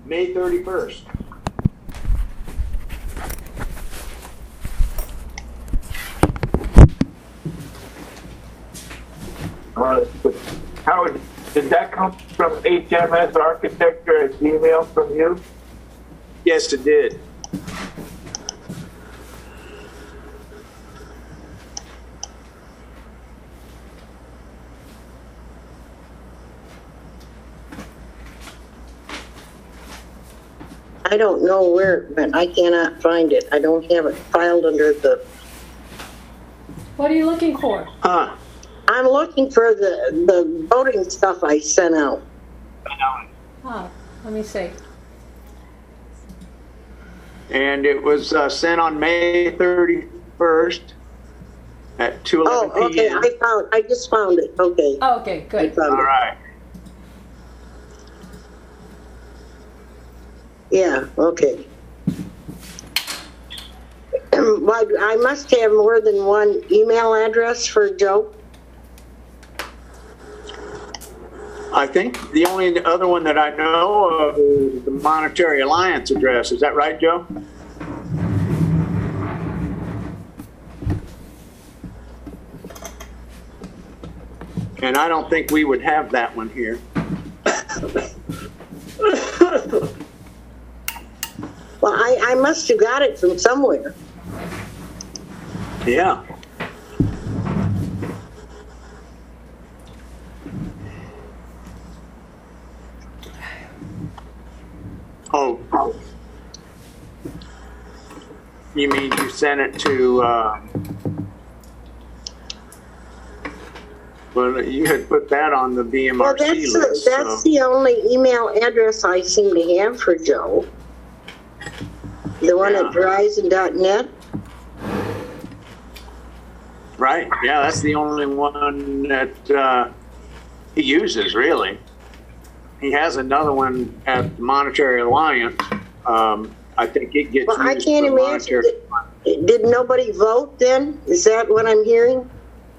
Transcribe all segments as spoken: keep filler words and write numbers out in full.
May thirty-first. Uh, Howard, did that come from H M S Architecture as email from you? Yes, it did. I don't know where, but I cannot find it. I don't have it filed under the, What are you looking for? Huh. I'm looking for the, the voting stuff I sent out. Oh, let me see. And it was uh, sent on May thirty-first at two eleven Oh, okay, p m I found, I just found it, okay. Oh, okay, I good. found All it. right. Yeah, okay. Why, I must have more than one email address for Joe? I think the only other one that I know of is the Monetary Alliance address. Is that right, Joe? And I don't think we would have that one here. Well, I, I must have got it from somewhere. Yeah. Oh. You mean you sent it to, uh, well, you had put that on the B M Well, R C that's, list. the, that's so. the only email address I seem to have for Joe. The one Yeah. at Verizon dot net. Right, yeah, that's the only one that uh, he uses, really. He has another one at the Monetary Alliance. Um, I think it gets Well, I used can't for imagine. monetary. Did, did nobody vote then? Is that what I'm hearing?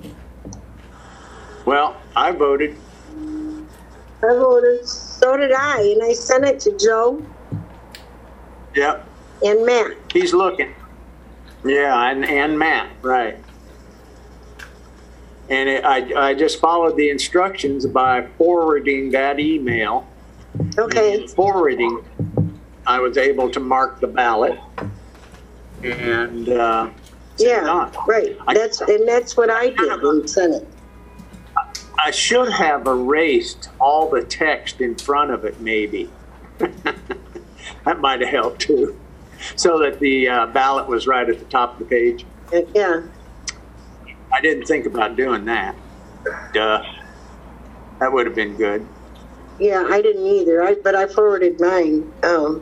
Well, I voted. I voted. So did I, and I sent it to Joe Yep, and Matt. he's looking. Yeah, and, and Matt, right. And it, I, I just followed the instructions by forwarding that email. Okay. And forwarding, I was able to mark the ballot. And uh, send it Yeah, on. right. I- That's and that's what I did and sent it. I should have erased all the text in front of it, maybe. That might have helped too. So that the uh, ballot was right at the top of the page. Uh, Yeah. I didn't think about doing that. Duh. That would have been good. Yeah, I didn't either. I but I forwarded mine. Um,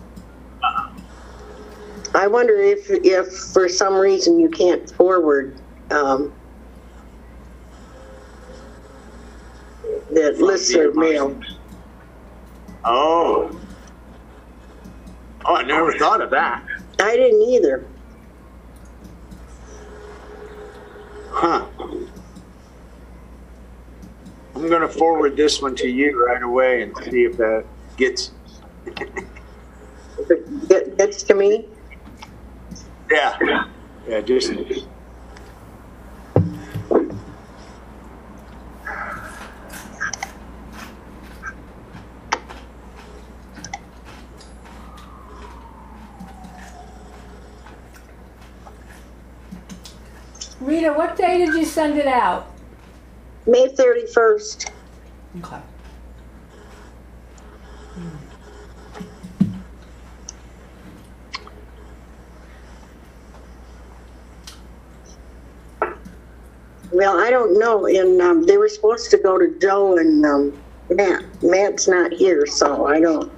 I wonder if if for some reason you can't forward um, that listserv mail. Oh. Oh, I never thought of that. I didn't either. Huh. I'm going to forward this one to you right away and see if that gets. If it get- gets to me. Yeah. Yeah, just. Rita, what day did you send it out? May thirty-first. Okay. Well, I don't know. And um, they were supposed to go to Joe and um, Matt. Matt's not here, so I don't.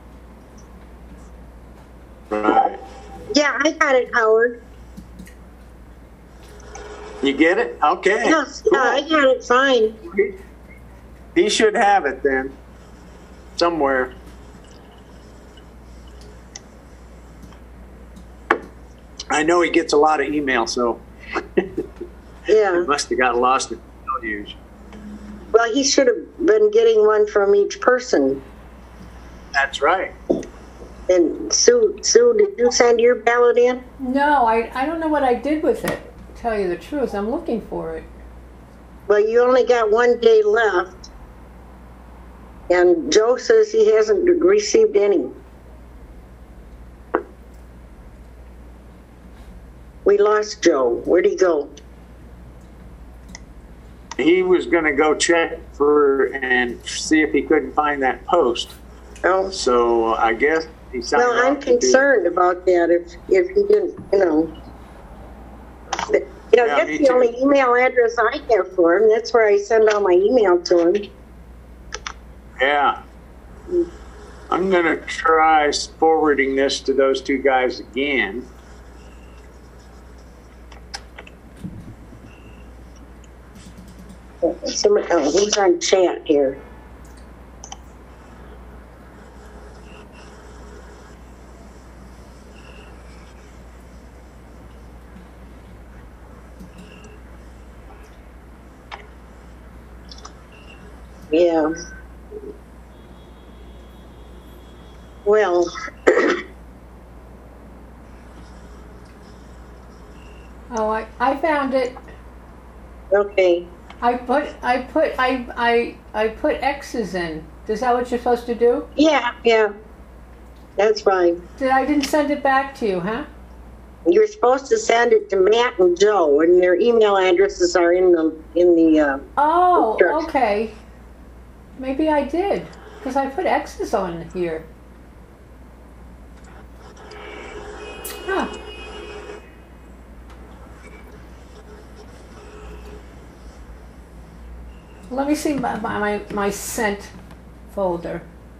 Right. Yeah, I got it, Howard. You get it? Okay. Yes, Cool. yeah, I got it fine. He should have it then. Somewhere. I know he gets a lot of email, so Yeah. must have got lost in the deluge. Well, he should have been getting one from each person. That's right. And Sue, Sue, did you send your ballot in? No, I, I don't know what I did with it, to tell you the truth. I'm looking for it. Well, you only got one day left. And Joe says he hasn't received any. We lost Joe. Where'd he go? He was going to go check for and see if he couldn't find that post. Oh, So I guess he signed well, I'm off to do- concerned about that if, if he didn't, you know. But, you know, Yeah, that's me the too. only email address I have for him. That's where I send all my email to him. Yeah. I'm going to try forwarding this to those two guys again. Somebody, oh, who's on chat here? Yeah. Well, Oh, I, I found it. okay. I put I put I I I put X's in. Is that what you're supposed to do? Yeah, yeah. That's fine. Did I didn't send it back to you, huh? You're supposed to send it to Matt and Joe, and their email addresses are in the in the. Uh, Oh, Sure. okay. Maybe I did, because I put X's on here. Huh. Let me see my, my, my sent folder.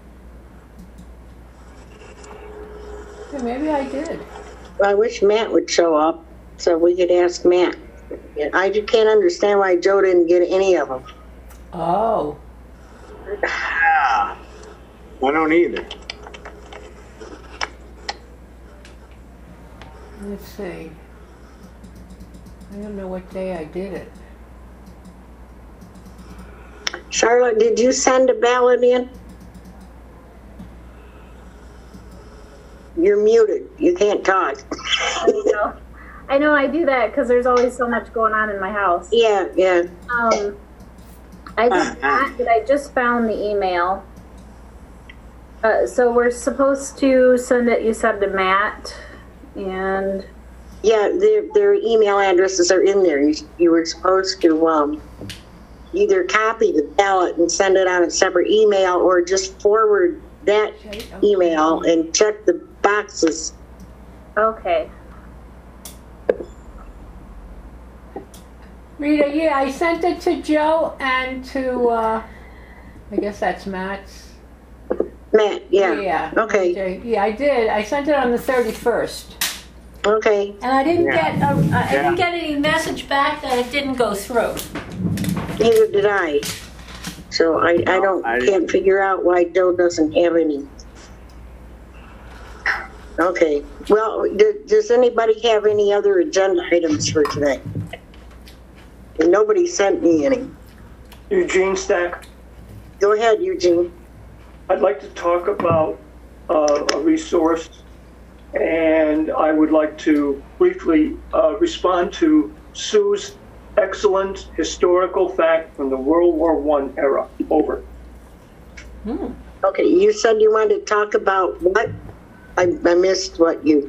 Yeah, maybe I did. I wish Matt would show up so we could ask Matt. I just can't understand why Joe didn't get any of them. Oh. Yeah. I don't either. Let's see. I don't know what day I did it. Charlotte, did you send a ballot in? You're muted. You can't talk. know. I know I do that because there's always so much going on in my house. Yeah, yeah. Um, I did not, but I just found the email. Uh, so we're supposed to send it, you said, to Matt, and Yeah, their, their email addresses are in there. You, you were supposed to um, either copy the ballot and send it on a separate email or just forward that email and check the boxes. okay. Rita, yeah, I sent it to Joe and to, uh, I guess that's Matt's. Matt, yeah. Yeah. Okay, Yeah, I did. I sent it on the thirty-first. okay. And I didn't Yeah. get, a, I Yeah. didn't get any message back that it didn't go through. Neither did I. So I, I don't, I- can't figure out why Joe doesn't have any. Okay, well, d- does anybody have any other agenda items for today? Nobody sent me any. Eugene Stack. Go ahead, Eugene. I'd like to talk about uh, a resource, and I would like to briefly uh, respond to Sue's excellent historical fact from the World War One era. Over. Okay, you said you wanted to talk about what? I, I missed what you,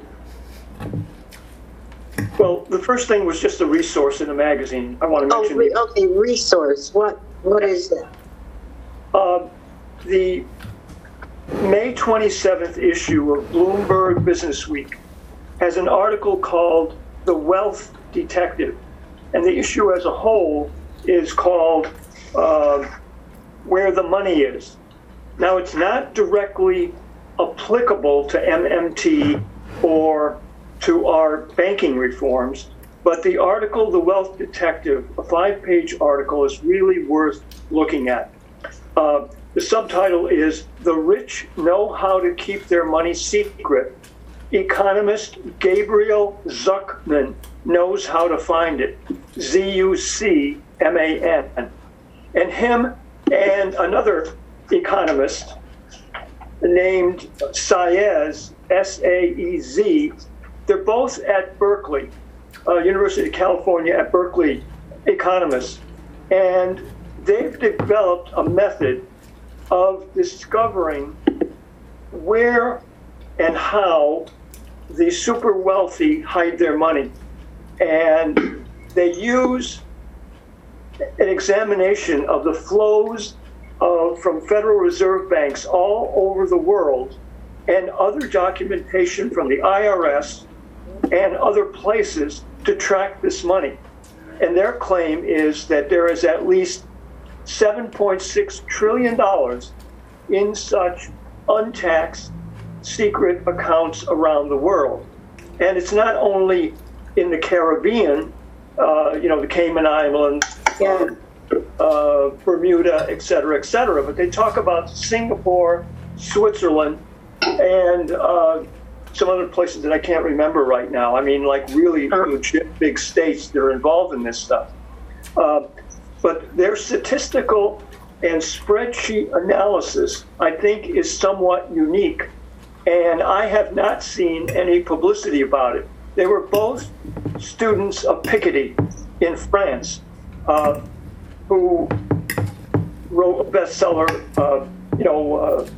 Well, the first thing was just a resource in a magazine. I want to oh, mention re- the, okay, resource. What, what is that? uh, the May twenty-seventh issue of Bloomberg Business Week has an article called The Wealth Detective. And the issue as a whole is called uh, Where the Money Is. Now, it's not directly applicable to M M T or to our banking reforms, but the article, The Wealth Detective, a five-page article, is really worth looking at. Uh, the subtitle is The Rich Know How to Keep Their Money Secret. Economist Gabriel Zuckman knows how to find it. Z U C M A N. And him and another economist named Saez, S A E Z. They're both at Berkeley, uh, University of California at Berkeley, economists. And they've developed a method of discovering where and how the super wealthy hide their money. And they use an examination of the flows of, from Federal Reserve banks all over the world and other documentation from the I R S and other places to track this money. And their claim is that there is at least seven point six trillion dollars in such untaxed secret accounts around the world. And it's not only in the Caribbean, uh, you know, the Cayman Islands, Yeah. uh, Bermuda, et cetera, et cetera, but they talk about Singapore, Switzerland, and uh, some other places that I can't remember right now. I mean, like really legit big states that are involved in this stuff. Uh, but their statistical and spreadsheet analysis, I think, is somewhat unique. And I have not seen any publicity about it. They were both students of Piketty in France, uh, who wrote a bestseller, uh, you know, uh,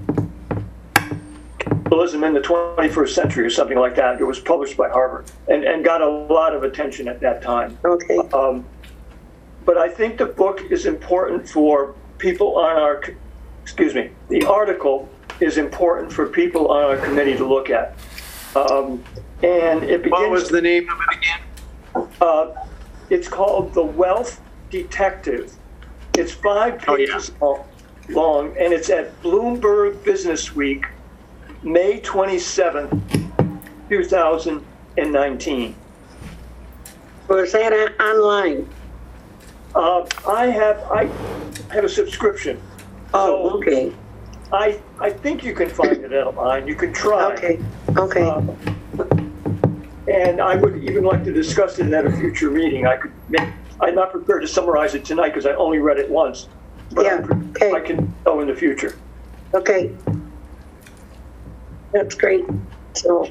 Capitalism in the twenty-first Century or something like that. It was published by Harvard and, and got a lot of attention at that time. Okay. Um, but I think the book is important for people on our, excuse me, the article is important for people on our committee to look at. Um, and it begins. What was the name of it again? Uh, it's called The Wealth Detective. It's five Oh, yeah. pages long, long, and it's at Bloomberg Business Week, May twenty-seventh, two thousand nineteen. Was that on- online? Uh, I have I have a subscription. Oh, So okay. I I think you can find it online. You can try. Okay. Okay. Uh, and I would even like to discuss it at a future meeting. I could make, I'm not prepared to summarize it tonight because I only read it once. But Yeah, I'm- okay. I can go in the future. Okay. That's great. So,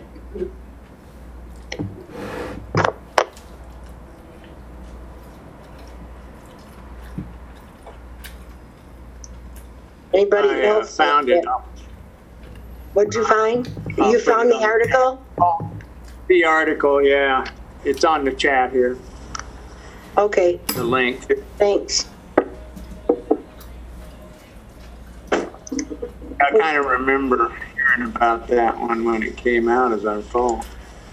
anybody I uh, else? found it. What'd you find? I'll You put found it the on. article? The article, yeah. It's on the chat here, Okay, the link. thanks. I kind of remember hearing about that one when it came out, as I recall.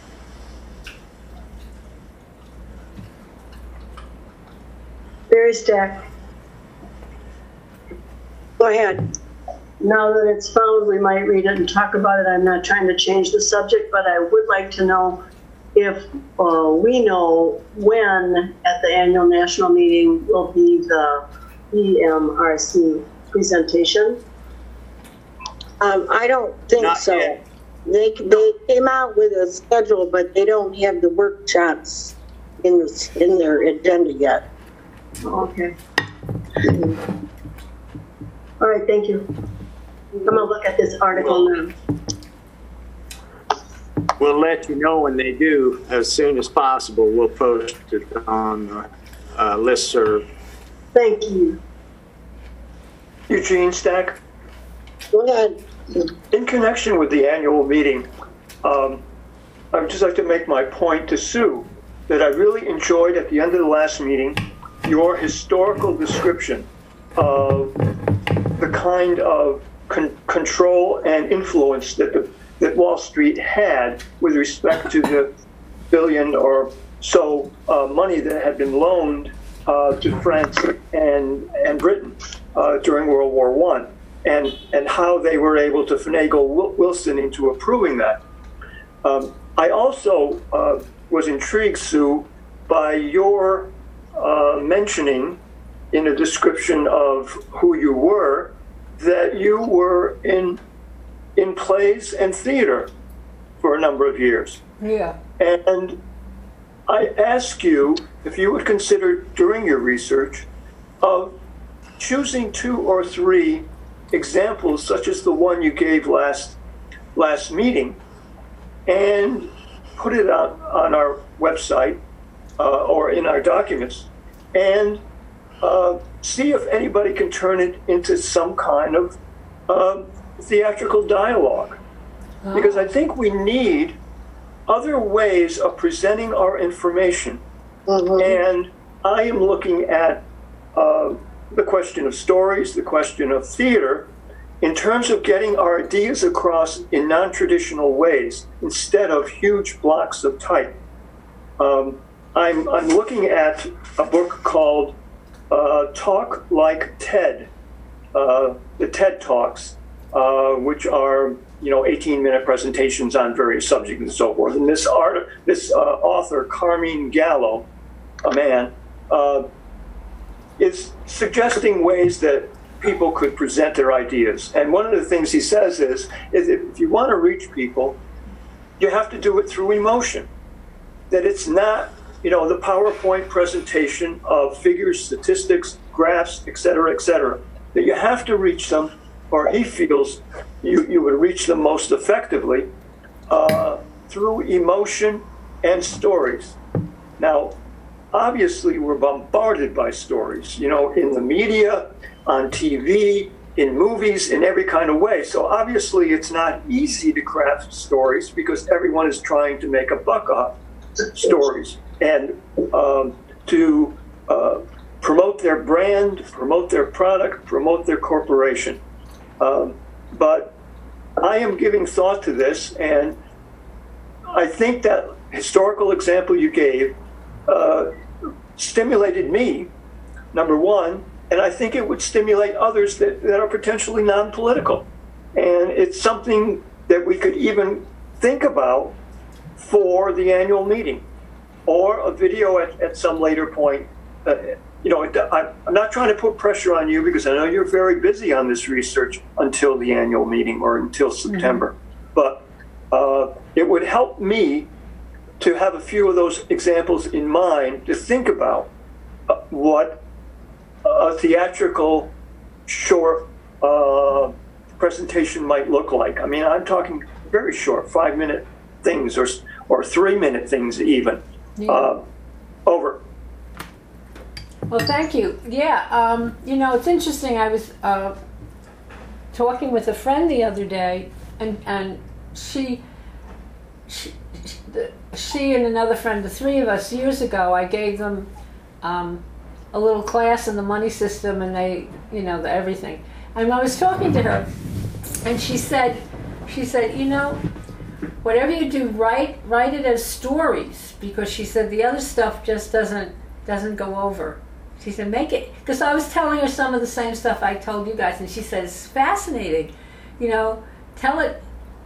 Very stacked. Go ahead. Now that it's found, we might read it and talk about it. I'm not trying to change the subject, but I would like to know if uh, we know when at the annual national meeting will be the E M R C presentation. Um, I don't think Not so. yet. They, they came out with a schedule, but they don't have the workshops in, the- in their agenda yet. Okay. All right, thank you. I'm gonna look at this article now. We'll let you know when they do as soon as possible. We'll post it on the uh, listserv. Thank you. Eugene Stack, Go ahead. in connection with the annual meeting, um, I would just like to make my point to Sue that I really enjoyed at the end of the last meeting your historical description of the kind of con- control and influence that the, that Wall Street had with respect to the billion or so uh, money that had been loaned uh, to France and and Britain uh, during World War One, and and how they were able to finagle Wil- Wilson into approving that. Um, I also uh, was intrigued, Sue, by your uh, mentioning in a description of who you were, that you were in in plays and theater for a number of years. Yeah. And I ask you if you would consider, during your research, of choosing two or three examples such as the one you gave last last meeting and put it on, on our website uh, or in our documents and uh, see if anybody can turn it into some kind of uh, theatrical dialogue. Oh. Because I think we need other ways of presenting our information. Mhm. And I am looking at uh, the question of stories, the question of theater, in terms of getting our ideas across in non-traditional ways instead of huge blocks of type. Um, I'm, I'm looking at a book called uh, Talk Like TED, uh, the TED Talks, uh, which are you know eighteen minute presentations on various subjects and so forth. And this art, this uh, author, Carmine Gallo, a man, uh, is suggesting ways that people could present their ideas. And one of the things he says is, is if you want to reach people, you have to do it through emotion. That it's not, you know, the PowerPoint presentation of figures, statistics, graphs, et cetera, et cetera. That you have to reach them, or he feels you, you would reach them most effectively uh, through emotion and stories. Now, obviously, we're bombarded by stories, you know, in the media, on T V, in movies, in every kind of way. So obviously, it's not easy to craft stories because everyone is trying to make a buck off stories and um, to uh, promote their brand, promote their product, promote their corporation. Um, but I am giving thought to this, and I think that historical example you gave uh, stimulated me, number one, and I think it would stimulate others that, that are potentially non-political. And it's something that we could even think about for the annual meeting or a video at, at some later point. Uh, you know, I, I'm not trying to put pressure on you because I know you're very busy on this research until the annual meeting or until September. Mm-hmm. But uh, it would help me to have a few of those examples in mind to think about uh, what a theatrical short uh, presentation might look like. I mean, I'm talking very short, five-minute things or or three-minute things even. Yeah. Uh, over. Well, thank you. Yeah, um, you know, it's interesting. I was uh, talking with a friend the other day, and and she, she, she and another friend, the three of us, years ago, I gave them um, a little class in the money system, and they, you know, the everything. And I was talking to her, and she said, she said, you know, whatever you do, write write it as stories, because she said the other stuff just doesn't doesn't go over. She said, make it, because I was telling her some of the same stuff I told you guys, and she said, it's fascinating, you know, tell it,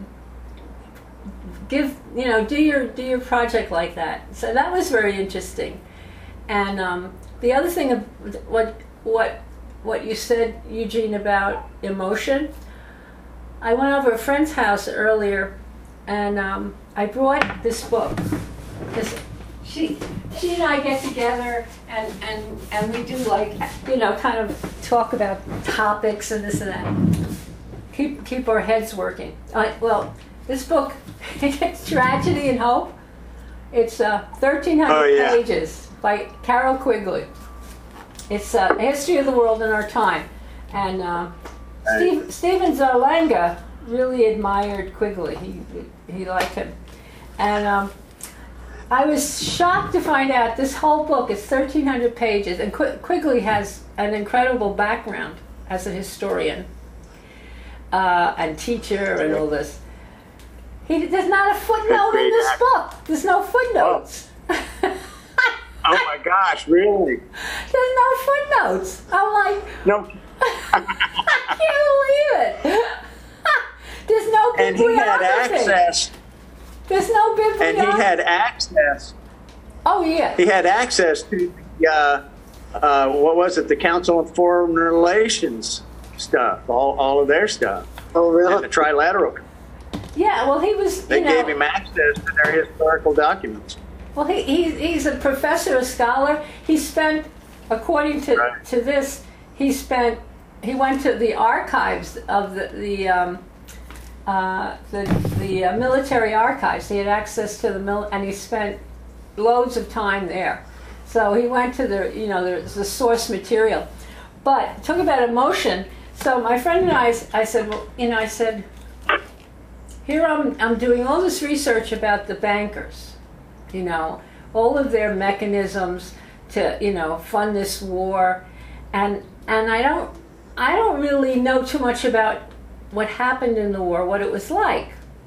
give, you know, do your do your project like that. So that was very interesting. And um, the other thing of what what what you said, Eugene, about emotion, I went over a friend's house earlier, and um, I brought this book. This, she she and I get together, and, and, and we do, like, you know, kind of talk about topics and this and that. Keep keep our heads working. Uh, well, this book, it's Tragedy and Hope. It's uh, thirteen hundred Oh, yeah. pages by Carol Quigley. It's uh, a history of the world in our time. And uh, Steve, Stephen Zarlanga really admired Quigley. He he liked him. And um, I was shocked to find out this whole book is thirteen hundred pages. And Qu- Quigley has an incredible background as a historian uh, and teacher and all this. He, there's not a footnote in this book. There's no footnotes. Oh my gosh, really? There's no footnotes. I'm like, No. I can't believe it. There's no And he had bibliography. access. There's no And bibliography. he had access. Oh, yeah. He had access to the, uh, uh, what was it? The Council on Foreign Relations stuff, all, all of their stuff. Oh, And really? the Trilateral. Yeah, well, he was, They you know, gave him access to their historical documents. well, he, he, he's a professor, a scholar. He spent, according to, Right. to this, he spent he went to the archives of the the um, uh, the, the uh, military archives. He had access to the mil, and he spent loads of time there. So he went to the you know the, the source material. But talk about emotion. So my friend and I, I said, well, you know, I said, here I'm I'm doing all this research about the bankers, you know, all of their mechanisms to you know fund this war, and and I don't I don't really know too much about what happened in the war, what it was like.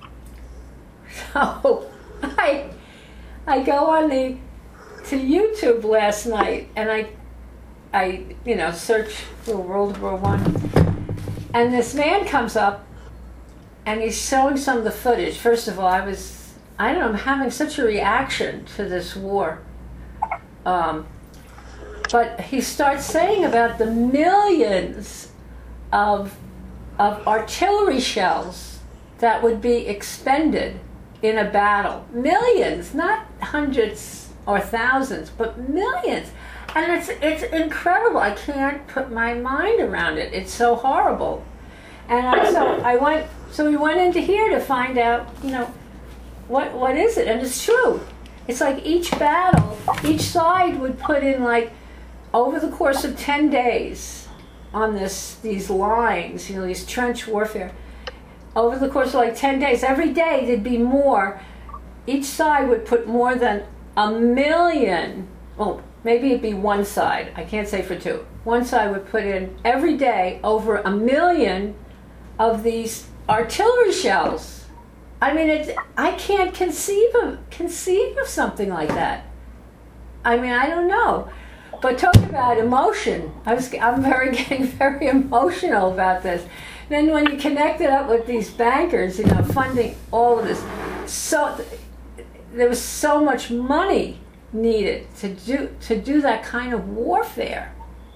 So I I go on the to YouTube last night and I I you know search for World War One, and this man comes up and he's showing some of the footage. First of all, I was I don't know I'm having such a reaction to this war. Um, but he starts saying about the millions of of artillery shells that would be expended in a battle. Millions, not hundreds or thousands, but millions. And it's it's incredible. I can't put my mind around it. It's so horrible. And I, so I went. So we went into here to find out, you know, what what is it? And it's true. It's like each battle, each side would put in like over the course of ten days on this these lines, you know, these trench warfare. Over the course of like ten days, every day there'd be more. Each side would put more than a million. Well, maybe it'd be one side. I can't say for two. One side would put in every day over a million of these artillery shells. I mean, it's, I can't conceive of conceive of something like that. I mean, I don't know. But talk about emotion. I was, I'm very getting very emotional about this. Then when you connect it up with these bankers, you know, funding all of this, so there was so much money needed to do to do that kind of warfare.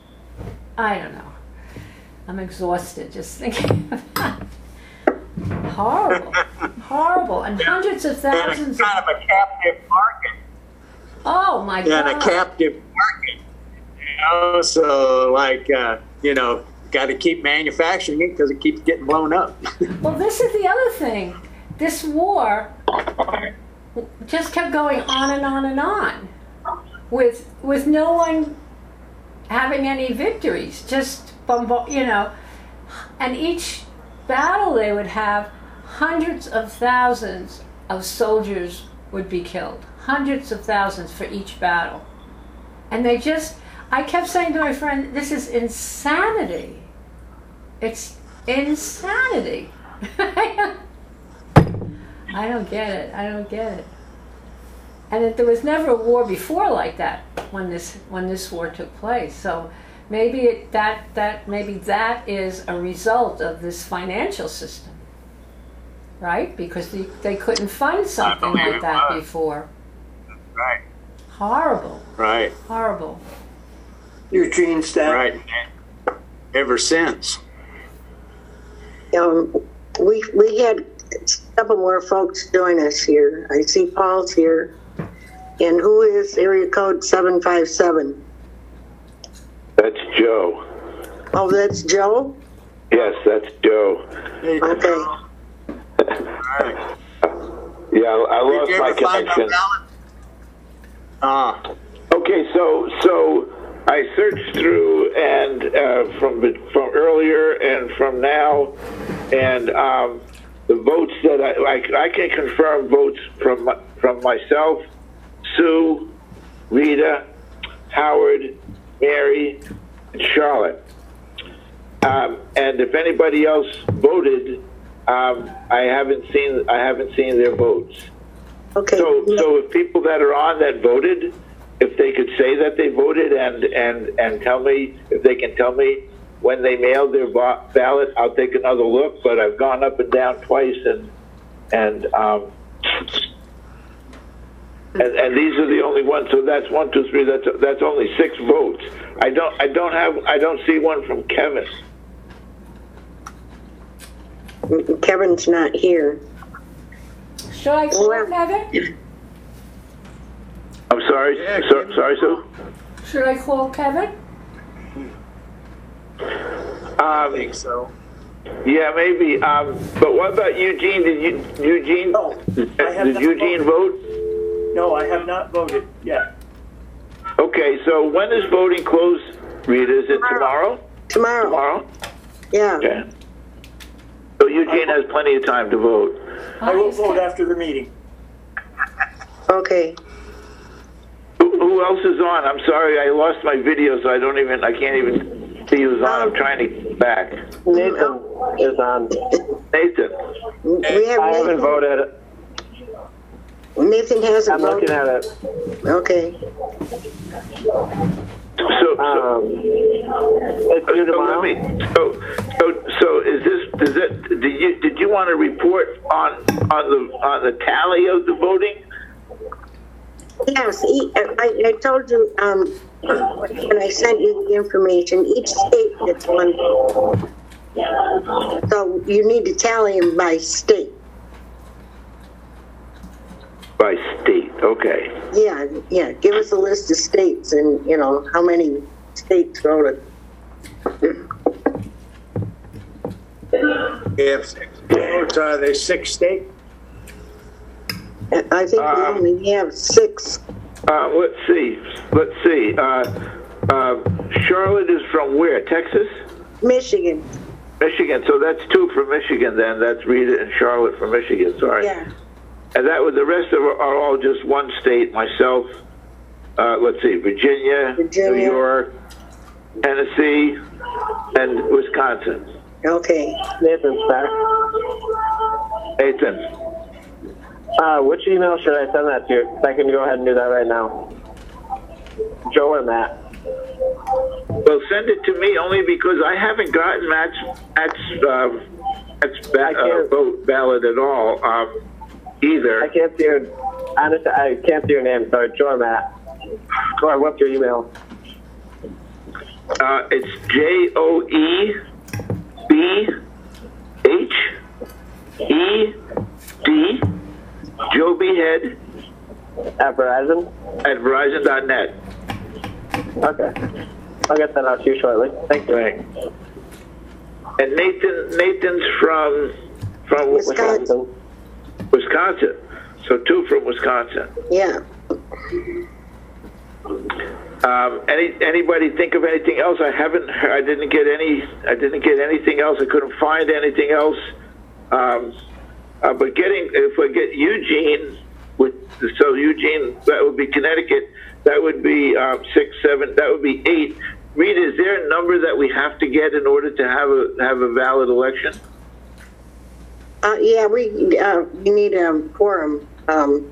I don't know. I'm exhausted just thinking about it. Horrible, horrible, and hundreds of thousands. And a kind of a captive market. Oh my God! And a captive market. You know, so like uh, you know, got to keep manufacturing it because it keeps getting blown up. Well, this is the other thing. This war just kept going on and on and on, with with no one having any victories. Just bombard, you know, and each battle they would have, hundreds of thousands of soldiers would be killed. Hundreds of thousands for each battle. And they just, I kept saying to my friend, this is insanity. It's insanity. I don't get it. I don't get it. And that there was never a war before like that when this when this war took place. So maybe it, that that maybe that is a result of this financial system, right? Because they, they couldn't fund something like that before. Right. Horrible. Right. Horrible. Eugene Stack. Right. Ever since. Um, we we had a couple more folks join us here. I see Paul's here. And who is area code seven five seven? That's Joe. Oh, that's Joe? Yes, that's Joe. Hey, Okay. All right. Yeah, I Did lost you my ever find out connection. about it? Ah. Okay, so so I searched through and uh, from from earlier and from now, and um, the votes that I, I I can confirm votes from my- from myself, Sue, Rita, Howard, Mary, and Charlotte. Um, and if anybody else voted, um, I haven't seen I haven't seen their votes. Okay. So, so if people that are on that voted, if they could say that they voted and and and tell me if they can tell me when they mailed their ba- ballot, I'll take another look. But I've gone up and down twice, and and um, and, and these are the only ones. So that's one, two, three. That's that's only six votes. I don't I don't have I don't see one from Kevin. Kevin's not here. Should I call Well- Kevin? I'm sorry, Yeah, so, sorry, Sue. Should I call Kevin? I Um, think so. yeah, maybe. Um, but what about Eugene? Did you, Eugene? Oh, I have did not Eugene voted. vote? No, I have not voted yet. Okay, so when is voting close, Rita? Is it tomorrow? Tomorrow. Tomorrow? Yeah. Okay. So Eugene has plenty of time to vote. I will vote after the meeting. Okay. Who, who else is on? I'm sorry, I lost my video, so I don't even, I can't even see who's on. I'm trying to get back. Nathan is on. Nathan. We have I haven't Nathan. voted. Nathan hasn't I'm looking voted. at it. Okay. So, so, Um, it's due so tomorrow. let me, so, so, so is this, does it, did you, did you want to report on, on the, on the tally of the voting? Yes, e- I, I told you, um, when I sent you the information, each state gets one. So you need to tally them by state. By state, okay. Yeah, yeah, give us a list of states and, you know, how many states voted. We have six votes. Are they six state? I think we Um, only have six. Uh, let's see, let's see, uh, uh, Charlotte is from where, Texas? Michigan, Michigan, so that's two from Michigan then, that's Rita and Charlotte from Michigan, sorry. yeah. And that was, the rest of are all just one state, myself, uh, let's see, Virginia, Virginia. New York, Tennessee, and Wisconsin. Okay. Nathan's back. Nathan, Uh, which email should I send that to? I can go ahead and do that right now. Joe or Matt? well, send it to me only because I haven't gotten Matt's, Matt's, uh, Matt's ba- I uh, can't- vote ballot at all, um, either. I can't see your, honestly, I can't see your name. Sorry, Joe or Matt? Or what's your email? Uh, it's J O E B H E D, Joe Behead At Verizon? at Verizon dot net. Okay. I'll get that out to you shortly. Thank you. Right. And Nathan, Nathan's from from Wisconsin. Wisconsin. So two from Wisconsin. Yeah. Um, any anybody think of anything else? I haven't. I didn't get any. I didn't get anything else. I couldn't find anything else. Um, uh, but getting if I get Eugene with so Eugene, that would be Connecticut. That would be um, six, seven. That would be eight. Rita, is there a number that we have to get in order to have a have a valid election? Uh, yeah, we, uh, we need a quorum. Um,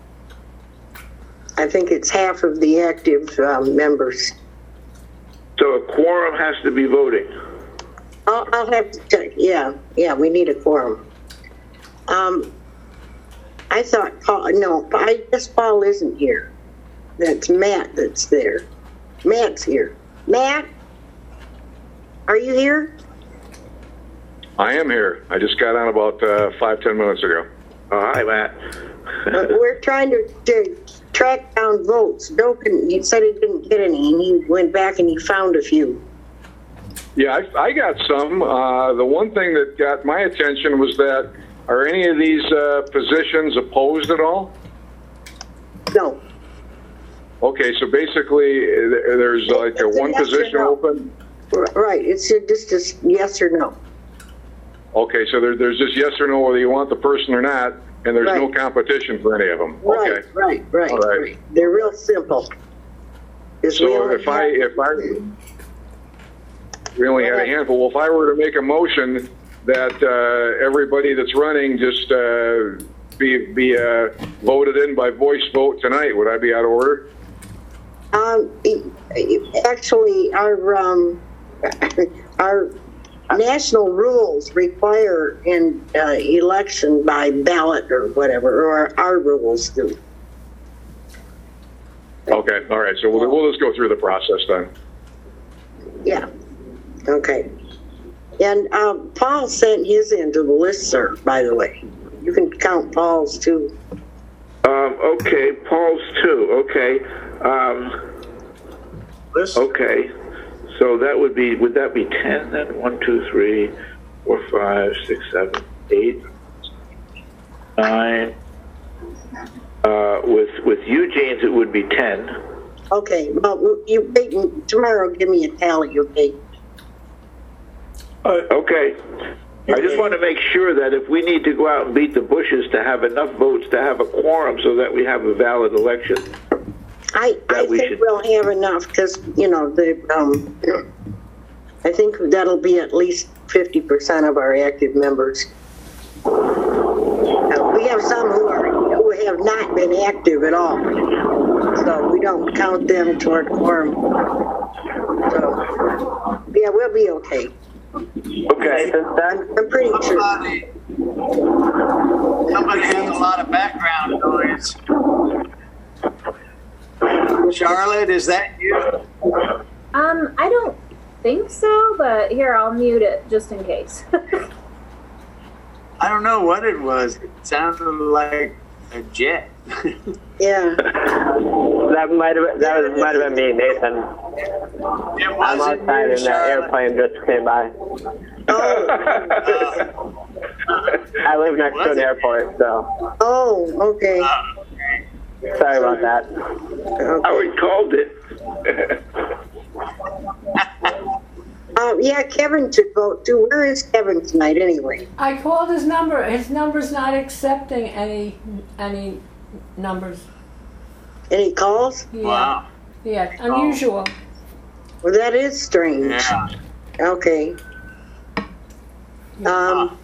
I think it's half of the active, um, members. So a quorum has to be voting. I'll, I'll have to check. Yeah, yeah, we need a quorum. Um, I thought Paul, no, I guess Paul isn't here. That's Matt that's there. Matt's here. Matt? Are you here? I am here. I just got on about uh, five, ten minutes ago. Oh, hi, Matt. Uh, We're trying to, to track down votes. Bill couldn't, he said he didn't get any, and he went back and he found a few. Yeah, I, I got some. Uh, the one thing that got my attention was that, are any of these uh, positions opposed at all? No. Okay, so basically there- there's like a It's a one yes or position no. open. R- Right, it's a- just a yes or no. Okay, so there, there's just yes or no whether you want the person or not, and there's no Right. competition for any of them. Right, Okay. right, right, All right. right. They're real simple. 'Cause we So only if I, have- if I, we only had a handful, well, if I were to make a motion that uh, everybody that's running just uh, be, be uh, voted in by voice vote tonight, would I be out of order? Um, e- e- actually, our, um, our national rules require an uh, election by ballot or whatever, or our rules do. Okay, all right, so we'll, we'll just go through the process then. Yeah, okay. And um, Paul sent his into the listserv, by the way. You can count Paul's too. Um, okay, Paul's too. Okay. Um, List? okay. so that would be, would that be ten then? One, two, three, four, five, six, seven, eight, nine. Uh, with with Eugene's, it would be ten. Okay, well, you wait, tomorrow give me a tally, okay? Uh, Okay. I just want to make sure that if we need to go out and beat the bushes to have enough votes to have a quorum so that we have a valid election. I, I That we think should- we'll have enough, because, you know, the, um, I think that'll be at least fifty percent of our active members. Uh, we have some who are, who have not been active at all, so we don't count them toward quorum. So, yeah, we'll be okay. Okay. I'm, I'm pretty sure. Somebody, somebody has a lot of background noise. Charlotte, is that you? Um, I don't think so, but here, I'll mute it just in case. I don't know what it was. It sounded like a jet. Yeah. That might have that was, might have been me, Nathan. It I'm wasn't outside you, and that Charlotte. airplane just came by. Uh, I live next to Was an it? airport, so Oh, okay. uh, sorry about that. Howard called it. Uh, yeah, Kevin should vote too. Where is Kevin tonight anyway? I called his number. His number's not accepting any any numbers. Any calls? Yeah. Wow. Yeah, unusual. Well, that is strange. Yeah. Okay. Um,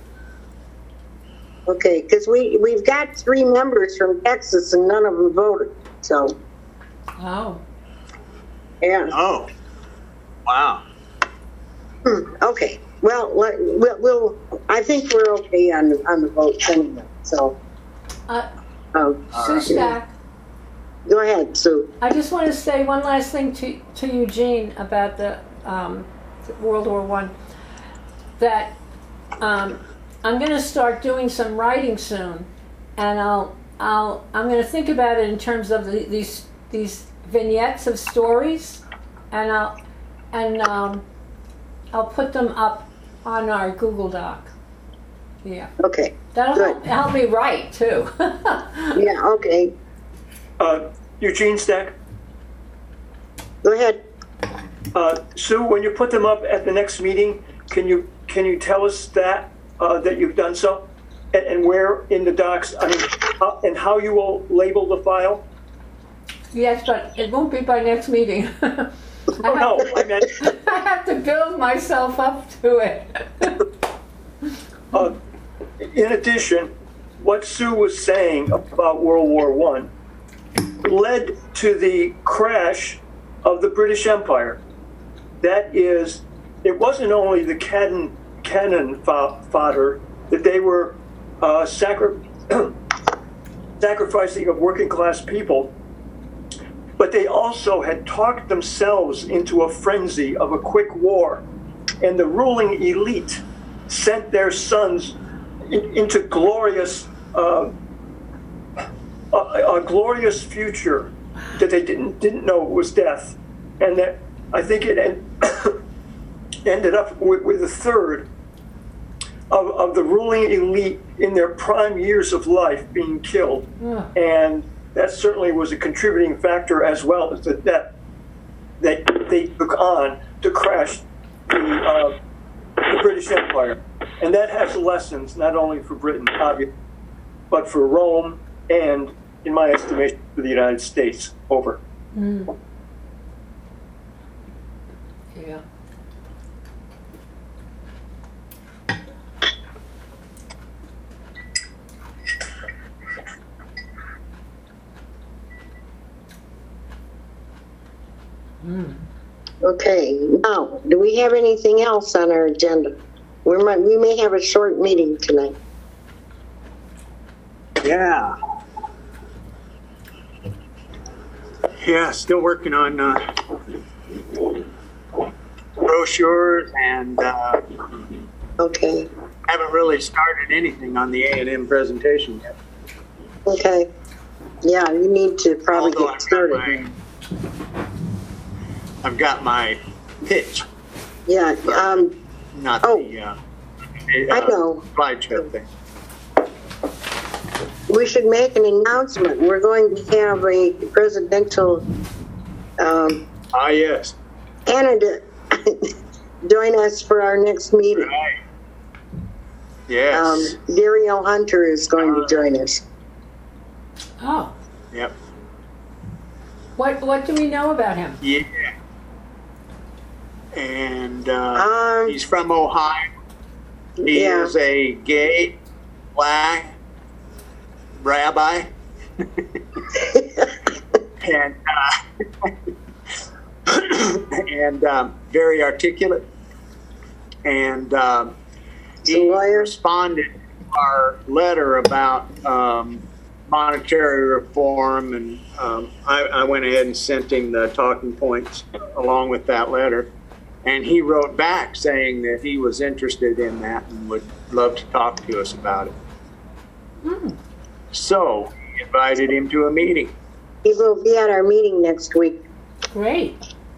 okay, because we, we've got three members from Texas and none of them voted. So, Oh. yeah. Oh. Wow. Hmm, okay. Well, let, we'll, we'll, I think we're okay on, the- on the votes anyway. So, Uh, um, Sue Stack, go ahead, Sue. I just want to say one last thing to, to Eugene about the um, World War One. That um, I'm going to start doing some writing soon, and I'll I'll I'm going to think about it in terms of the, these these vignettes of stories, and I'll and um, I'll put them up on our Google Doc. Yeah, Okay. that'll Good. help, help me write too. Yeah, okay. uh, Eugene Stack, Go ahead. uh, Sue, when you put them up at the next meeting, can you, can you tell us that, uh, that you've done so? And, and where in the docs, I mean, how, and how you will label the file? Yes, but it won't be by next meeting. Oh, no, I meant, I have to build myself up to it. uh, in addition, what Sue was saying about World War One led to the crash of the British Empire. That is, it wasn't only the cannon, cannon fo- fodder that they were uh, sacri- sacrificing of working class people, but they also had talked themselves into a frenzy of a quick war. And the ruling elite sent their sons in, into glorious, uh, a, a glorious future that they didn't didn't know was death, and that I think it en- ended up with, with a third of, of the ruling elite in their prime years of life being killed, Yeah. and that certainly was a contributing factor as well as the debt that they took on to crash the, uh, the British Empire. And that has lessons not only for Britain, obviously, but for Rome and, in my estimation, for the United States. Over. Mm. Yeah. Okay. Now, do we have anything else on our agenda? We might, we may have a short meeting tonight. Yeah. Yeah, still working on uh, brochures and uh, Okay. haven't really started anything on the A and M presentation yet. Okay. Yeah, you need to probably Although get I've got started. my- I've got my pitch, Yeah, um, not Oh. the, uh, I uh, know. slideshow thing. we should make an announcement. We're going to have a presidential, um, Ah, yes. candidate join us for our next meeting. Right. Yes. Um, Dario Hunter is going to join us. Oh, Yep. what what do we know about him? Yeah. And uh, Um, he's from Ohio. He yeah. is a gay black rabbi. and uh, and um, very articulate. And um, He's a he lawyer. responded to our letter about um, monetary reform, and um, I, I went ahead and sent him the talking points along with that letter. And he wrote back saying that he was interested in that and would love to talk to us about it. Hmm. So we invited him to a meeting. He will be at our meeting next week. Great.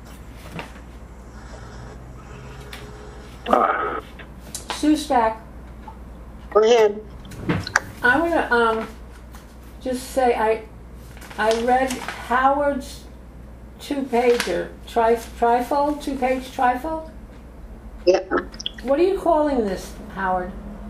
Sue Stack, Go ahead. I want to um, just say I I read Howard's two-pager, tri- trifold, two-page trifold. Yeah. What are you calling this, Howard?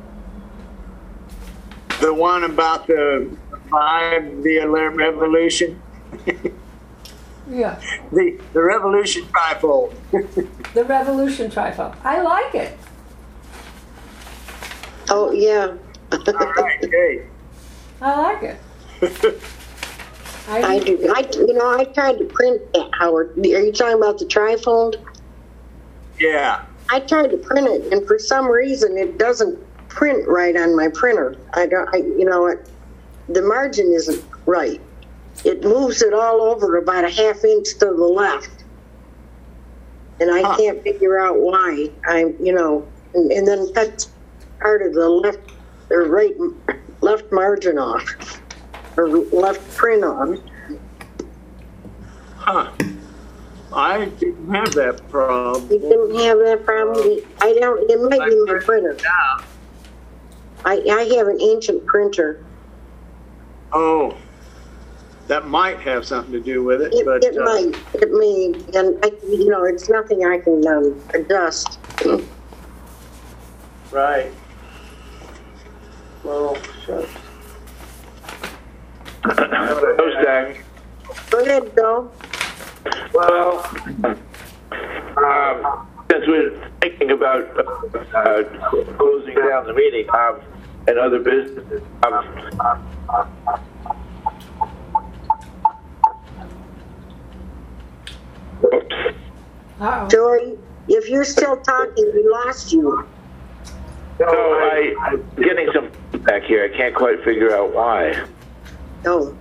The one about the five, the revolution, Yeah, the the revolution trifold. the Revolution trifold. I like it. Oh, yeah. All right, hey. I like it. I do. I, you know, I tried to print that, Howard. Are you talking about the trifold? Yeah. I tried to print it, and for some reason, it doesn't print right on my printer. I don't. I, you know what? The margin isn't right. It moves it all over about a half inch to the left, and I Huh. can't figure out why. I'm, you know, and, and then cuts part of the left or right left margin off, or left print on. Huh. I didn't have that problem. You didn't have that problem? I don't, it might be my printer. Yeah. I, I have an ancient printer. Oh, that might have something to do with it, It, but it uh, might, it may, and I, you know, it's nothing I can um, adjust. right. Well, shucks. No, Stack. Go ahead, Bill. Well, um, since we're thinking about uh, closing down the meeting um, and other businesses, um, oops. Uh-oh. Joey, if you're still talking, we lost you. So I, I'm getting some feedback here. I can't quite figure out why. Oh,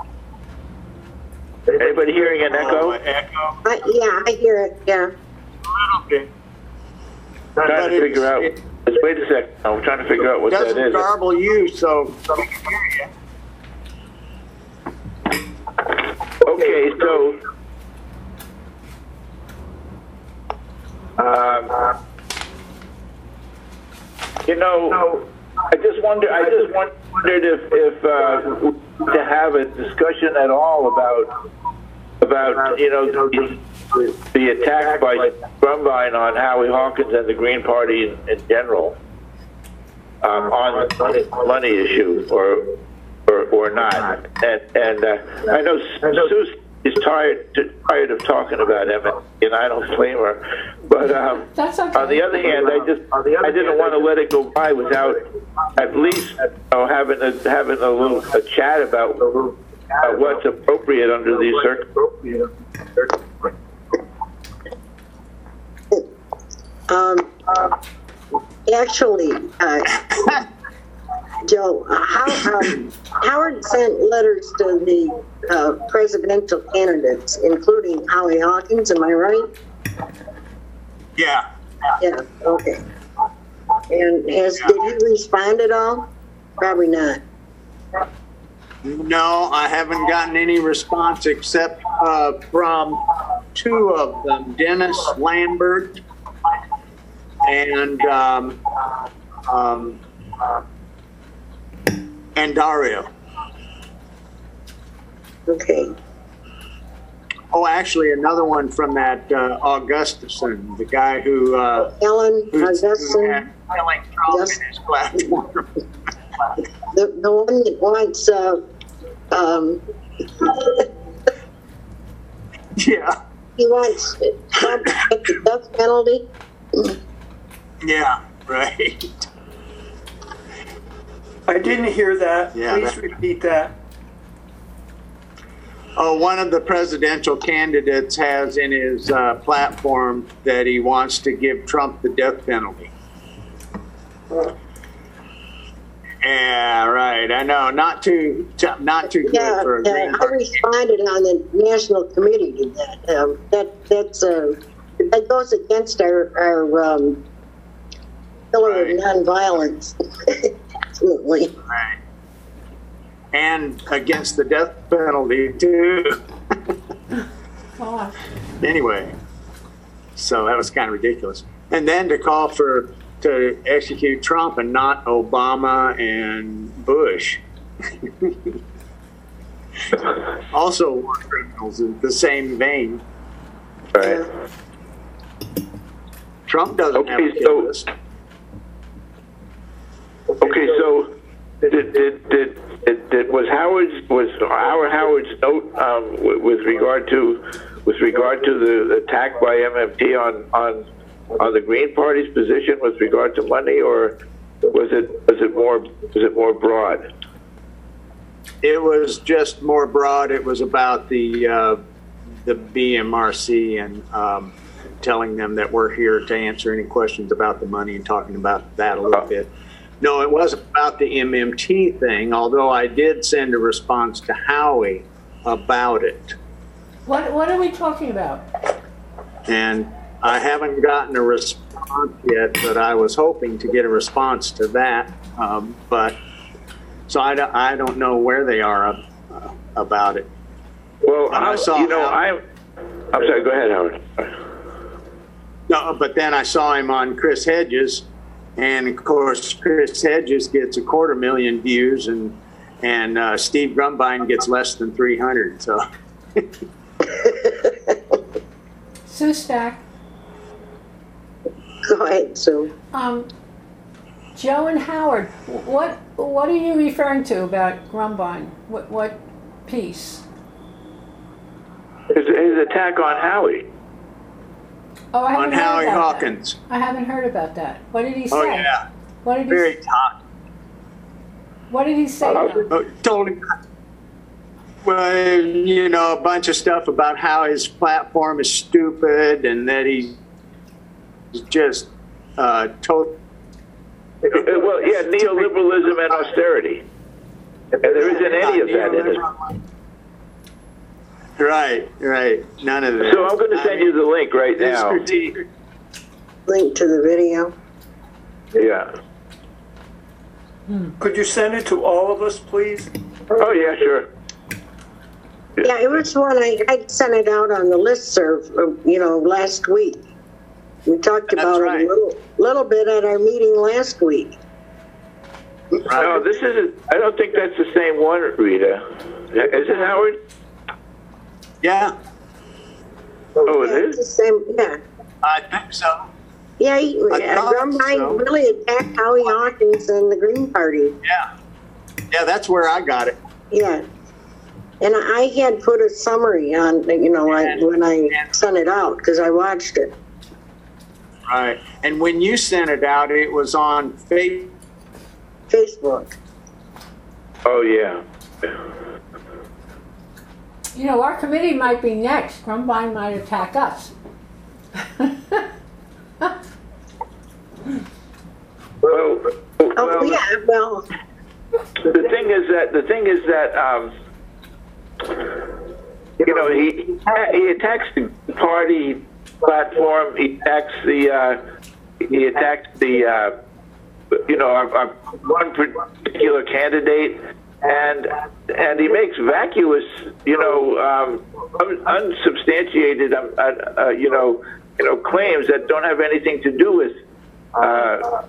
Anybody hearing an Oh, echo? echo. I, yeah, I hear it, yeah. A little bit. I'm trying to But figure out. it- Just wait a second. I'm trying to figure out what that Doesn't is. garble you, so so we can hear you. Okay, so um, you know, I just wonder. I just wondered if if uh, to have a discussion at all about about you know the, the attack by Grumbine on Howie Hawkins and the Green Party in, in general um, on the money, money issue, or or, or not. And and uh, I know Sue is tired to, tired of talking about him, and I don't blame her. But um, That's okay. on the other hand, I just I didn't want to let it go by without at least you know, having a having a little a chat about uh, what's appropriate under these circumstances. Um, actually, uh, Joe, how, um, Howard sent letters to the uh, presidential candidates, including Howie Hawkins, am I right? Yeah. Yeah, okay. And has, did he respond at all? Probably not. No, I haven't gotten any response except uh, from two of them, Dennis Lambert and um, um, and Dario. Okay. Oh, actually, another one from that uh, Augustison, the guy who uh, Ellen who's, who Augustine, had telling Trump Yes. in his platform. the, the one that wants, uh, um, Yeah, he wants Trump to get the death penalty. yeah, right. I didn't hear that. Yeah, Please that- repeat that. Oh, one of the presidential candidates has in his uh, platform that he wants to give Trump the death penalty. Yeah, right. I know. Not too, not too good Yeah, for a yeah, Green I Party. responded on the national committee to that. Um, that that's uh, that goes against our our um, pillar Right. of nonviolence. Absolutely. Right. And against the death penalty too. Gosh. Anyway, so that was kind of ridiculous. And then to call for to execute Trump and not Obama and Bush. Also war criminals in the same vein. Right. Trump doesn't Okay, have a so- kill list. Okay, so did, did, did, did, did was Howard's was our Howard's note um, with, with regard to with regard to the attack by M M T on on on the Green Party's position with regard to money, or was it was it more was it more broad? It was just more broad. It was about the uh, the B M R C and um, telling them that we're here to answer any questions about the money and talking about that a little Oh. bit. No, it wasn't about the M M T thing, although I did send a response to Howie about it. What, what are we talking about? And I haven't gotten a response yet, but I was hoping to get a response to that. Um, but so I don't, I don't know where they are uh, about it. Well, And I I, saw you know, Howard. I'm I'm sorry. Go ahead, Howard. No, but then I saw him on Chris Hedges, and of course Chris Hedges gets a quarter million views, and and uh, Steve Grumbine gets less than three hundred. So Sue Stack, Go ahead, Sue. um, Joe and Howard, what, what are you referring to about Grumbine? What, what piece? His, his attack on Howie. Oh, I haven't on heard Howie about Hawkins. that. I haven't heard about that. What did he say? Oh yeah, What did he very top. What did he say? Uh, now? Oh, told him. Well, you know, a bunch of stuff about how his platform is stupid and that he's just uh, total. Uh, Well, yeah, neoliberalism and austerity, and there isn't any of that in it. Right, right. None of that. So I'm going to send you the link right His now. critique. Link to the video. Yeah. Could you send it to all of us, please? Oh yeah, sure. Yeah, it was one I, I sent it out on the listserv, uh, you know, last week. We talked That's about right. it a little, little bit at our meeting last week. No, this isn't. I don't think that's the same one, Rita. Is it, Howard? Yeah, Oh, it Yeah, it's is. the same, yeah. I think so. Yeah, he, I uh, thought Grumbine so. really attacked Howie Hawkins and the Green Party. Yeah, yeah. That's where I got it. Yeah. And I had put a summary on, you know, like when I sent it out, because I watched it. Right. And when you sent it out, it was on Facebook. Facebook. Oh yeah. You know, our committee might be next. Grumbine might attack us. Well, Oh, well, yeah, well, the thing is that the thing is that um, you know he he attacks the party platform. He attacks the uh, he attacks the uh, you know our, our one particular candidate, and and he makes vacuous, you know, um, un- unsubstantiated, um, uh, uh, you know, you know, claims that don't have anything to do with, uh,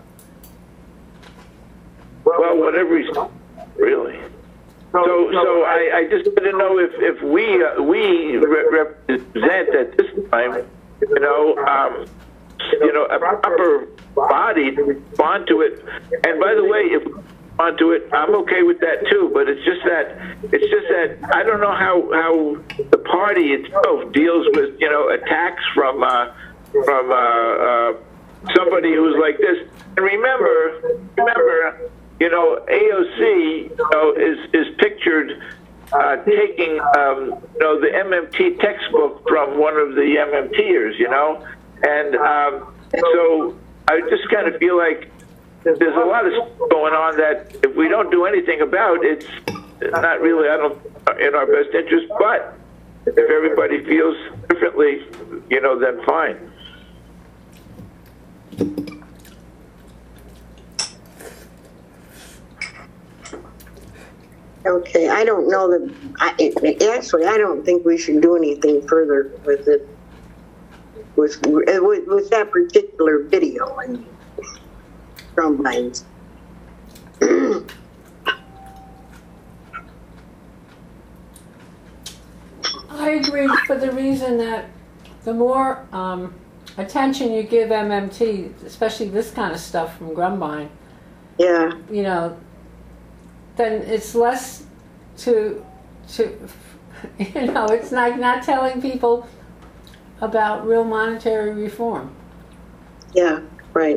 well, whatever he's really. So, so I, I just want to know if if we uh, we re- represent at this time, you know, um, you know, a proper body to respond to it. And by the way, if we respond to it, I'm okay with that too. But it's just that it's just that I don't know how how the party itself deals with, you know, attacks from uh, from uh, uh, somebody who's like this. And remember, remember. You know, A O C, you know, is is pictured uh, taking, um, you know, the M M T textbook from one of the M M Ters, you know, and um, so I just kind of feel like there's a lot of stuff going on that if we don't do anything about, it's not really, I don't, in our best interest. But if everybody feels differently, you know, then fine. Okay, I don't know that, I, actually, I don't think we should do anything further with it, with, with, with that particular video and combines. I agree for the reason that the more um, attention you give M M T, especially this kind of stuff from Grumbine, yeah, you know, then it's less to, to, you know, it's like not telling people about real monetary reform. Yeah, right.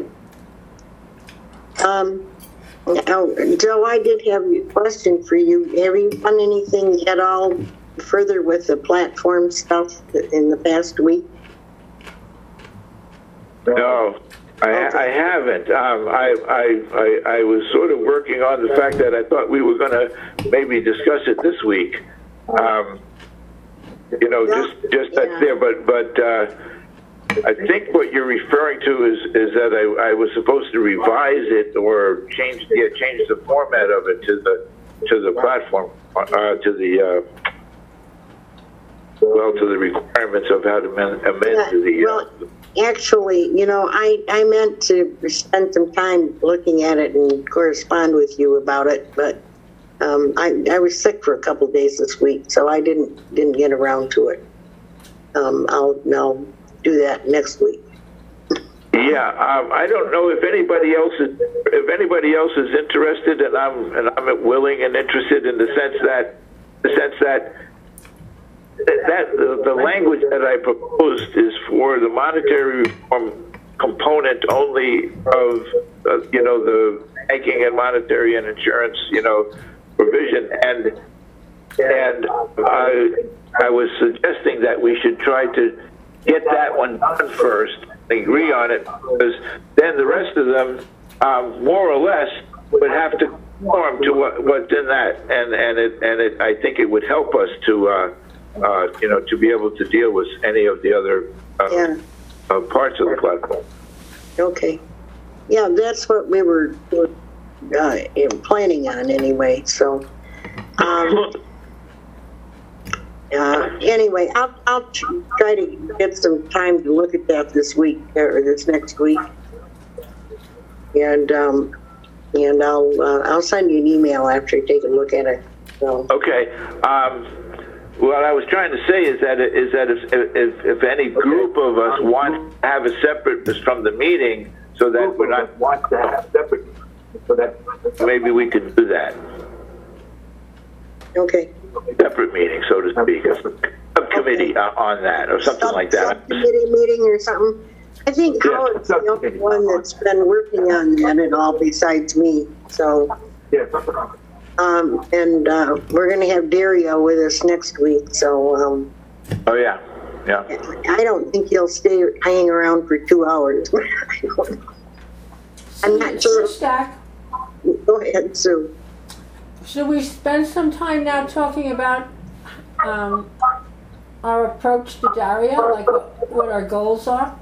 Um, now, Joe, I did have a question for you. Have you done anything at all further with the platform stuff in the past week? No. I, I haven't. Um, I, I, I, I was sort of working on the fact that I thought we were going to maybe discuss it this week. Um, you know, just just yeah. that's there. But but uh, I think what you're referring to is is that I, I was supposed to revise it or change yeah change the format of it to the to the platform uh, to the uh, well to the requirements of how to amend, amend yeah, the. Uh, well, actually, you know, I, I meant to spend some time looking at it and correspond with you about it, but um, I, I was sick for a couple days this week, so I didn't didn't get around to it. Um, I'll I'll do that next week. Yeah, um, I don't know if anybody else is if anybody else is interested, and I'm and I'm willing and interested in the sense that the sense that. That the, the language that I proposed is for the monetary reform component only of uh, you know the banking and monetary and insurance you know provision, and and I I was suggesting that we should try to get that one done first, agree on it, because then the rest of them um, more or less would have to conform to what, what's in that, and and it and it I think it would help us to. Uh, Uh, you know, to be able to deal with any of the other uh, yeah. uh, parts of the platform. Okay. Yeah, that's what we were uh, planning on anyway. So, um, uh, anyway, I'll, I'll try to get some time to look at that this week or this next week, and um, and I'll uh, I'll send you an email after I take a look at it. So. Okay. Um, What I was trying to say is that is that if if, if any group of us want to have a separate from the meeting, so that we're not want to have separate, so that maybe we could do that. Okay. Separate meeting, so to speak, a subcommittee okay. uh, on that or something Sub- like that. Subcommittee meeting or something. I think Yeah, Howard's the only one that's been working on that at all besides me. So. Yeah. Um, and uh, we're going to have Dario with us next week, so... Um, oh, yeah, yeah. I don't think he'll stay hanging around for two hours. I don't know. I'm not sure. Stack. Go ahead, Sue. Should we spend some time now talking about um, our approach to Dario, like what, what our goals are?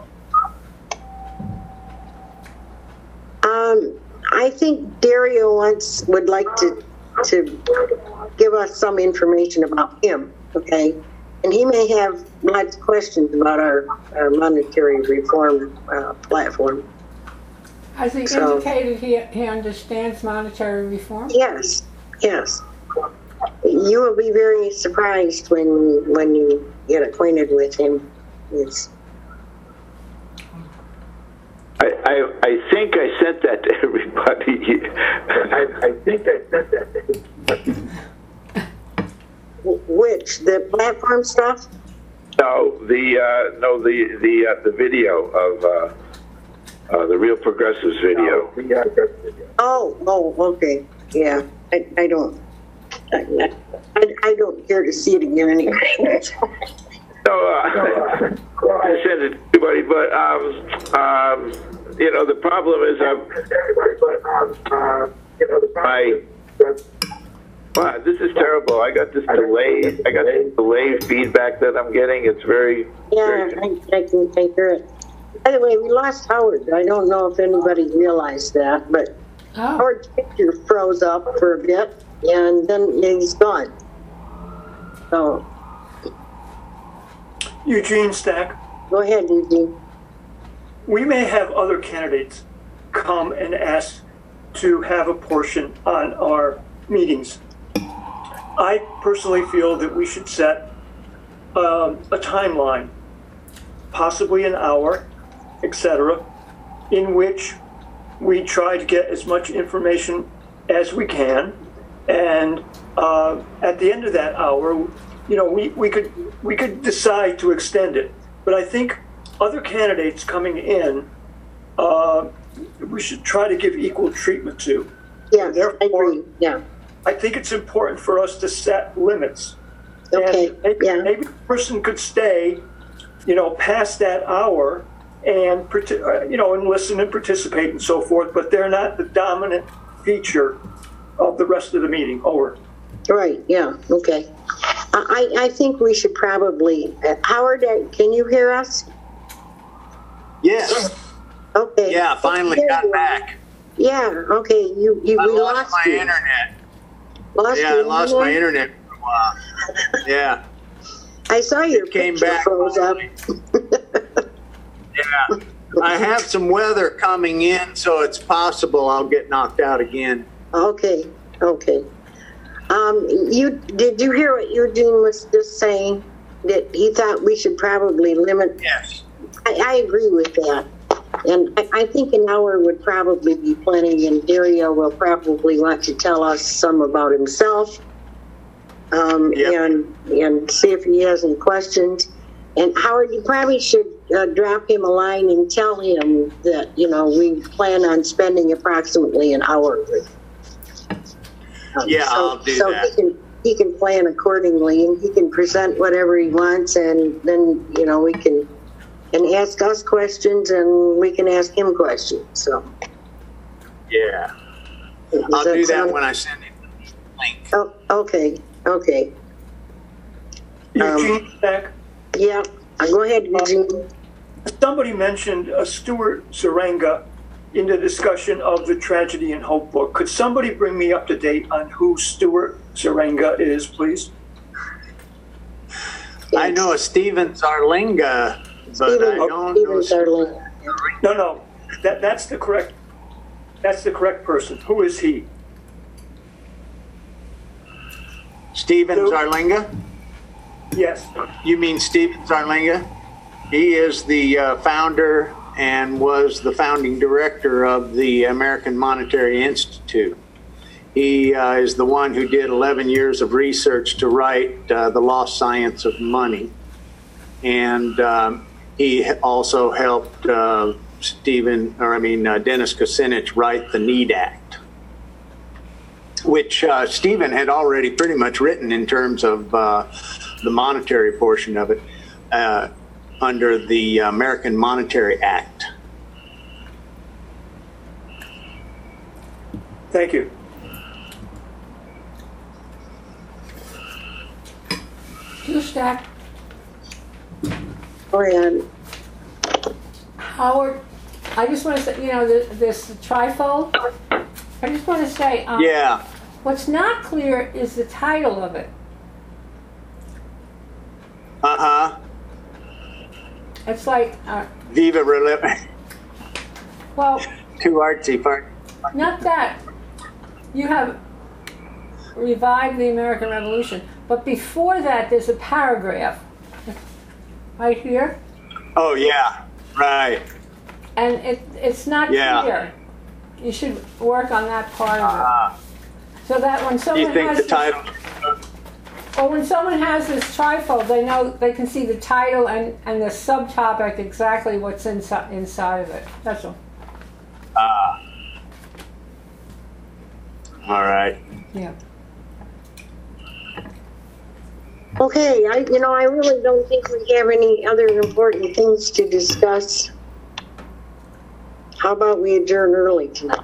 Um, I think Dario wants would like to to give us some information about him, okay? And he may have lots of questions about our, our monetary reform uh, platform. Has he So- indicated he, he understands monetary reform? Yes, yes. You will be very surprised when when you get acquainted with him. It's, I, I, I think I sent that to everybody. I, I think I sent that to everybody. which, the platform stuff? No, the uh, no the the uh, the video of uh, uh, the Real Progressives video. Oh, oh, okay, yeah. I, I don't, I, I, I don't care to see it again anyway. No, uh, I sent it to everybody, but um, um, you know the problem is I'm, you know my. Wow, this is terrible. I got this delay. I got this delayed feedback that I'm getting. It's very. Yeah, very I, I can take care of it. By the way, we lost Howard. I don't know if anybody realized that, but Oh, Howard's picture froze up for a bit, and then he's gone. So, Eugene Stack, go ahead, Eugene. we may have other candidates come and ask to have a portion on our meetings. I personally feel that we should set um, a timeline, possibly an hour, et cetera, in which we try to get as much information as we can. And uh, at the end of that hour, you know, we, we could we could decide to extend it. But I think other candidates coming in, uh, we should try to give equal treatment to. Yeah, I Therefore, agree. Yeah. I think it's important for us to set limits. Okay, And maybe, yeah. maybe the person could stay, you know, past that hour and, parti- uh, you know, and listen and participate and so forth, but they're not the dominant feature of the rest of the meeting. Over. Right, yeah, okay. I, I I think we should probably, uh, Howard, uh, can you hear us? Yes. Okay. Yeah, finally There got you are. back. Yeah, okay, you, you, I we lost lost my you. internet. Lost Yeah, I you lost again? my internet for a while. Yeah. I saw your Came picture back froze up. Yeah. I have some weather coming in, so it's possible I'll get knocked out again. Okay, okay. Um, you, did you hear what Eugene was just saying? That he thought we should probably limit, Yes. I, I agree with that. And I, I think an hour would probably be plenty, and Dario will probably want to tell us some about himself. Um, Yep. and, and see if he has any questions. And Howard, you probably should uh, drop him a line and tell him that, you know, we plan on spending approximately an hour with him. Um, Yeah, so, I'll do so that. he can he can plan accordingly, and he can present whatever he wants, and then, you know, we can and ask us questions, and we can ask him questions. So Yeah. does I'll do that sound- when I send him the link. Oh, okay, okay, Um, Eugene Stack, yeah. Uh, go ahead, Eugene. somebody mentioned uh, Stuart Zarenga in the discussion of the Tragedy in Hope book. Could somebody bring me up to date on who Stuart Zarenga is, please? I know a Steven Zarlinga, but I Steven- don't know. Steven Zarlinga. No, no, that, that's the correct, that's the correct person. Who is he? Steven Who? Zarlinga? Yes. You mean Steven Zarlinga? He is the uh, founder and was the founding director of the American Monetary Institute. He uh, is the one who did eleven years of research to write uh, The Lost Science of Money. And um, he also helped uh, Stephen, or I mean, uh, Dennis Kucinich write the NEED Act, which uh, Stephen had already pretty much written in terms of uh, the monetary portion of it uh, under the American Monetary Act. Thank you. you stack. Go ahead. Howard, I just want to say, you know, the, this trifold, I just want to say, um, Yeah, What's not clear is the title of it. Uh-huh. It's like, uh, Viva Rel- well, too artsy for. not that. You have revived the American Revolution, but before that there's a paragraph right here, Oh yeah, right. and it it's not Yeah. clear. You should work on that part of Uh, it, so that when do someone you think has the this- title? or when someone has this trifold, they know they can see the title and and the subtopic exactly what's inside inside of it. That's all. Uh, all right. Yeah. Okay, I, you know, I really don't think we have any other important things to discuss. How about we adjourn early tonight?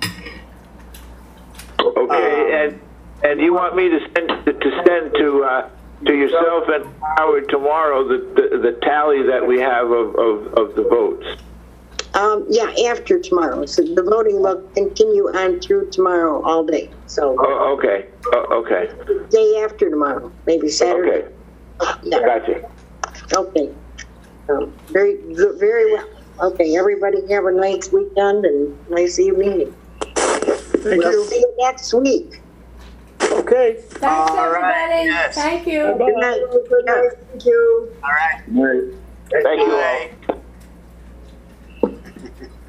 Okay, and and you want me to send to send to uh, to yourself and Howard tomorrow the, the, the tally that we have of, of, of the votes? Um, yeah, after tomorrow. So the voting will continue on through tomorrow all day. So Oh, okay, oh, okay, day after tomorrow, maybe Saturday. okay, Yeah. gotcha. Okay. Um, very good, very well. Okay, everybody have a nice weekend and nice evening. Thank We'll you. see you next week. Okay. Thanks, All right, everybody. yes. Thank you. Good night. Good night. Thank you. All right. Thank you all. Bye.